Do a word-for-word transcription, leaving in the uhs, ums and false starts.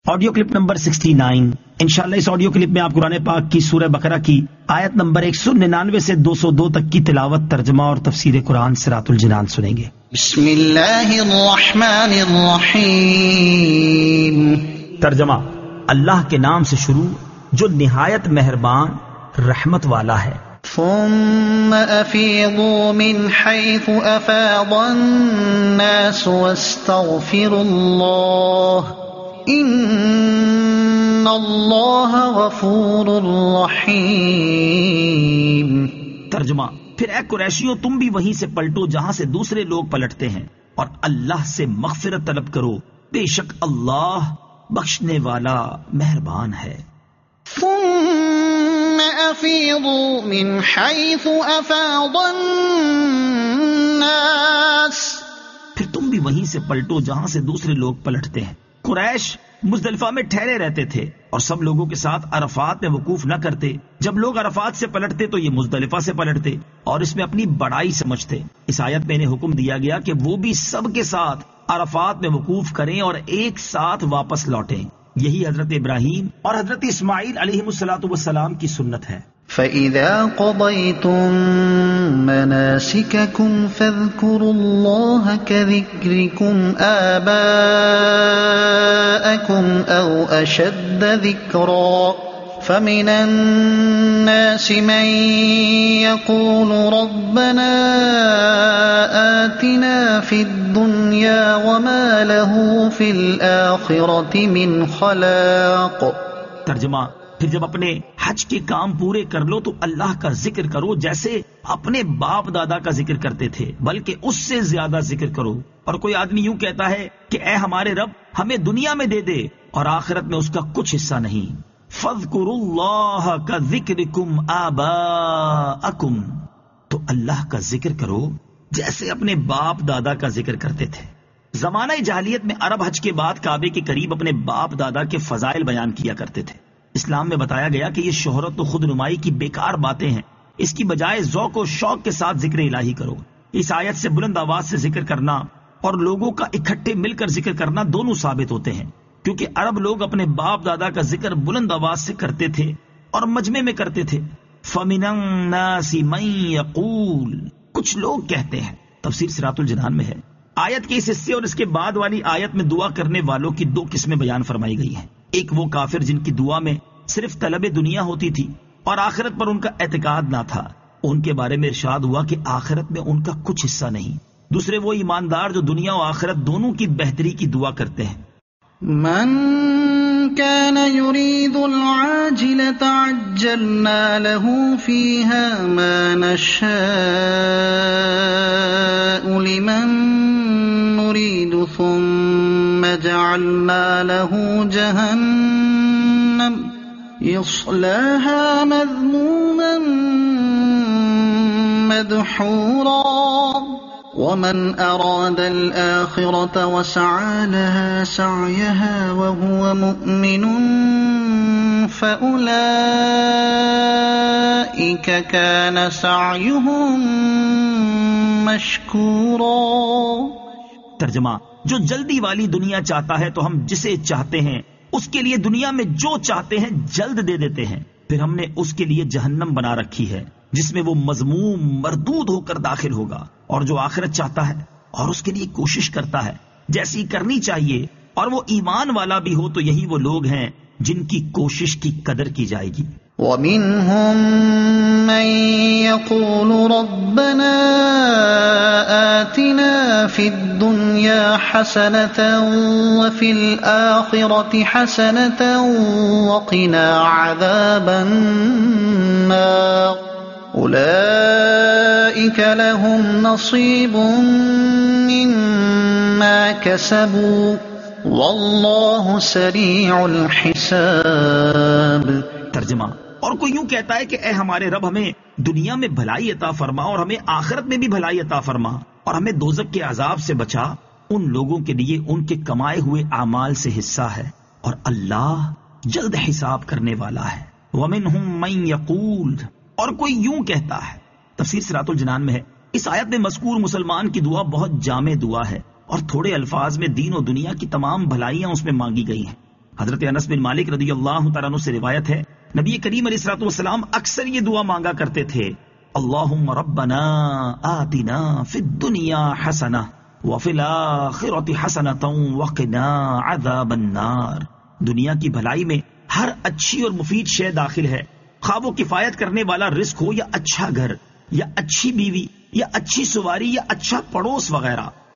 Audio clip number sixty nine. انشاءاللہ اس audio clip میں آپ قرآن پاک کی سورہ بقرہ کی آیت نمبر ایک سو ننانوے سے دو سو دو تک کی تلاوت، ترجمہ اور تفسیر قرآن صراط الجنان سنیں گے. بسم اللہ الرحمن الرحیم. ترجمہ: اللہ کے نام سے شروع جو نہایت مہربان رحمت والا ہے. ثم افیضوا من حیث افاض الناس واستغفروا اللہ ان اللہ غفور رحیم. ترجمہ: پھر اے قریشیوں تم بھی وہیں سے پلٹو جہاں سے دوسرے لوگ پلٹتے ہیں، اور اللہ سے مغفرت طلب کرو، بے شک اللہ بخشنے والا مہربان ہے. ثم افیضوا من حیث افاض الناس. پھر تم بھی وہیں سے پلٹو جہاں سے دوسرے لوگ پلٹتے ہیں. قریش مزدلفہ میں ٹھہرے رہتے تھے اور سب لوگوں کے ساتھ عرفات میں وقوف نہ کرتے. جب لوگ عرفات سے پلٹتے تو یہ مزدلفہ سے پلٹتے اور اس میں اپنی بڑائی سمجھتے. اس آیت میں انہیں حکم دیا گیا کہ وہ بھی سب کے ساتھ عرفات میں وقوف کریں اور ایک ساتھ واپس لوٹیں. یہی حضرت ابراہیم اور حضرت اسماعیل علیہ الصلوۃ والسلام کی سنت ہے. فَإِذَا قَضَيْتُم مَّنَاسِكَكُمْ فَاذْكُرُوا اللَّهَ كَذِكْرِكُمْ آبَاءَكُمْ أَوْ أَشَدَّ ذِكْرًا فَمِنَ النَّاسِ مَن يَقُولُ رَبَّنَا آتِنَا فِي الدُّنْيَا وَمَا لَهُ فِي الْآخِرَةِ مِنْ خَلَاقٍ. ترجمہ: پھر جب اپنے حج کے کام پورے کر لو تو اللہ کا ذکر کرو جیسے اپنے باپ دادا کا ذکر کرتے تھے، بلکہ اس سے زیادہ ذکر کرو. اور کوئی آدمی یوں کہتا ہے کہ اے ہمارے رب ہمیں دنیا میں دے دے اور آخرت میں اس کا کچھ حصہ نہیں. فَاذْكُرُوا اللَّهَ كَذِكْرِكُمْ آبَاءَكُمْ. تو اللہ کا ذکر کرو جیسے اپنے باپ دادا کا ذکر کرتے تھے. زمانہ جاہلیت میں عرب حج کے بعد کعبے کے قریب اپنے باپ دادا کے فضائل بیان کیا کرتے تھے. اسلام میں بتایا گیا کہ یہ شہرت و خود نمائی کی بیکار باتیں ہیں، اس کی بجائے ذوق و شوق کے ساتھ ذکر الہی کرو. اس آیت سے بلند آواز سے ذکر کرنا اور لوگوں کا اکٹھے مل کر ذکر کرنا دونوں ثابت ہوتے ہیں، کیونکہ عرب لوگ اپنے باپ دادا کا ذکر بلند آواز سے کرتے تھے اور مجمع میں کرتے تھے. فَمِنَ النَّاسِ مَن يَقُولُ. کچھ لوگ کہتے ہیں. تفسیر صراط الجنان میں ہے. آیت کے اس حصے اور اس کے بعد والی آیت میں دعا کرنے والوں کی دو قسمیں بیان فرمائی گئی ہیں. ایک وہ کافر جن کی دعا میں صرف طلب دنیا ہوتی تھی اور آخرت پر ان کا اعتقاد نہ تھا، ان کے بارے میں ارشاد ہوا کہ آخرت میں ان کا کچھ حصہ نہیں. دوسرے وہ ایماندار جو دنیا و آخرت دونوں کی بہتری کی دعا کرتے ہیں. من كان يريد العاجلة عجلنا له فيها ما نشاء لمن نريد ثم جعلنا له جهنم يصلاها مذموما مدحورا ومن أراد الآخرة وسعى لها سعيها وهو مؤمن فأولئك كان سعيهم مشكورا. ترجمہ: جو جلدی والی دنیا چاہتا ہے تو ہم جسے چاہتے ہیں اس کے لیے دنیا میں جو چاہتے ہیں جلد دے دیتے ہیں، پھر ہم نے اس کے لیے جہنم بنا رکھی ہے جس میں وہ مذموم مردود ہو کر داخل ہوگا. اور جو آخرت چاہتا ہے اور اس کے لیے کوشش کرتا ہے جیسی کرنی چاہیے اور وہ ایمان والا بھی ہو تو یہی وہ لوگ ہیں جن کی کوشش کی قدر کی جائے گی. وَمِنْهُمْ مَنْ يَقُولُ رَبَّنَا آتِنَا فِي الدُّنْيَا حَسَنَةً وَفِي الْآخِرَةِ حَسَنَةً وَقِنَا عَذَابَ النَّارِ. أُولَئِكَ لَهُمْ نَصِيبٌ مِّمَّا كَسَبُوا وَاللَّهُ سَرِيعُ الْحِسَابِ. ترجمہ: اور کوئی یوں کہتا ہے کہ اے ہمارے رب ہمیں دنیا میں بھلائی عطا فرما اور ہمیں آخرت میں بھی بھلائی عطا فرما اور ہمیں دوزخ کے عذاب سے بچا. ان لوگوں کے لیے ان کے کمائے ہوئے اعمال سے حصہ ہے اور اللہ جلد حساب کرنے والا ہے. وَمِنْهُمْ مَن يَقُولُ. اور کوئی یوں کہتا ہے. تفسیر صراط الجنان میں ہے. اس آیت میں مذکور مسلمان کی دعا بہت جامع دعا ہے اور تھوڑے الفاظ میں دین و دنیا کی تمام بھلائیاں اس میں مانگی گئی ہیں. حضرت انس بن مالک رضی اللہ تعالیٰ عنہ سے روایت ہے، نبی کریم علیہ الصلوۃ والسلام اکثر یہ دعا مانگا کرتے تھے، اللہم ربنا آتنا فی الدنیا حسنہ وفی الآخرۃ حسنۃ وقنا عذاب النار۔ دنیا کی بھلائی میں ہر اچھی اور مفید شے داخل ہے، خواہ وہ کفایت کرنے والا رزق ہو یا اچھا گھر یا اچھی بیوی یا اچھی سواری یا اچھا پڑوس وغیرہ۔